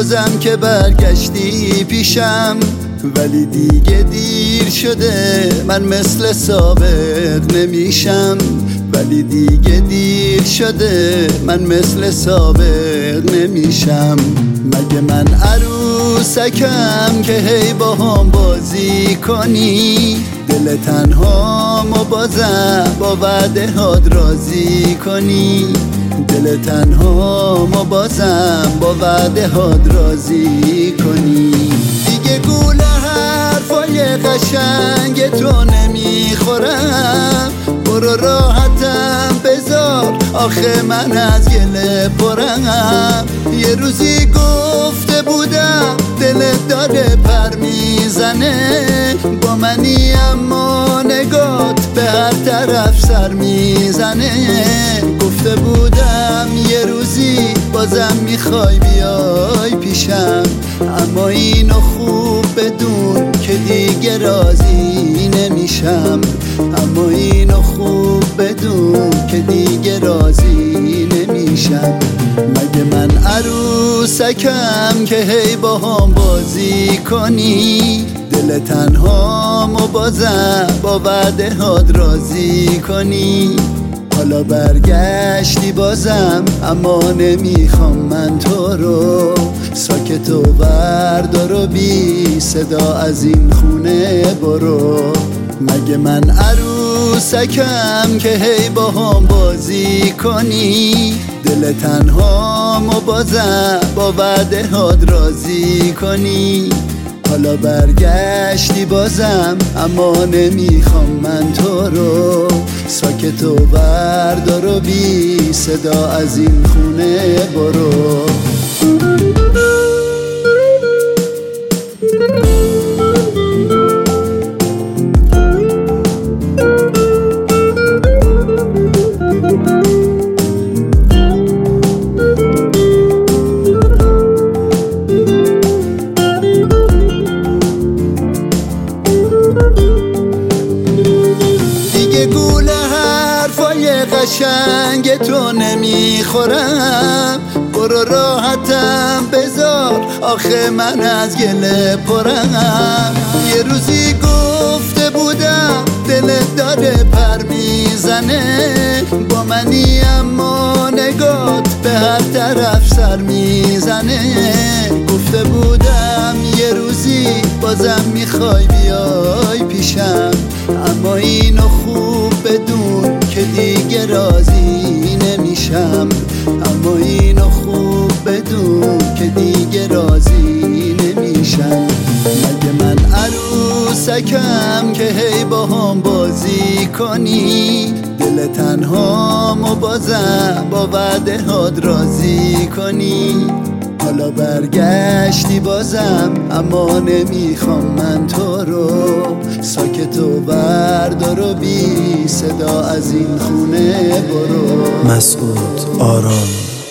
بازم که برگشتی پیشم، ولی دیگه دیر شده، من مثل سابق نمیشم. ولی دیگه دیر شده، من مثل سابق نمیشم. مگه من عروسکم که هی با هم بازی کنی؟ دل تنهامو بازم با وعده هات راضی کنی؟ دل تنهامو بازم با وعده هات راضی کنی؟ دیگه گوله حرفای قشنگ تو نمیخورم، برو راحتم بذار، آخه من از گله پرم. یه روزی گفته بودم دلت داره پر میزنه، با منی اما نگات به هر طرف سر میزنه. گفته بودم یه روزی بازم میخوای بیای پیشم، اما اینو خوب بدون که دیگه راضی نمیشم. اما اینو خوب بدون که دیگه راضی نمیشم. مگه من عروسکم که هی با هم بازی کنی؟ دل تنهامو بازم با وعده هات راضی کنی؟ حالا برگشتی بازم، اما نمیخوام من تو رو. ساکت و بردار و بی صدا از این خونه برو. مگه من عروسکم که هی با هم بازی کنی؟ دل تنهامو بازم با وعده هات راضی کنی؟ حالا برگشتی بازم، اما نمیخوام من تو رو. ساکت و بردار و بی صدا از این خونه برو. قشنگ تو نمیخورم، برو راحتم بذار، آخه من از گله پرم. یه روزی گفته بودم دلت داره پر میزنه، با منی اما نگات به هر طرف سر میزنه. گفته بودم یه روزی بازم میخوای بیای پیشم، اما اینو خوب بدون که دیگه راضی نمیشم. اما اینو خوب بدون که دیگه راضی نمیشم. مگه من عروسکم که هی با هم بازی کنی؟ دل تنهامو بازم با وعده هات راضی کنی؟ حالا برگشتی بازم، اما نمیخوام من تو رو. ساکت و بردار و بی صدا از این خونه برو. مسعود آرام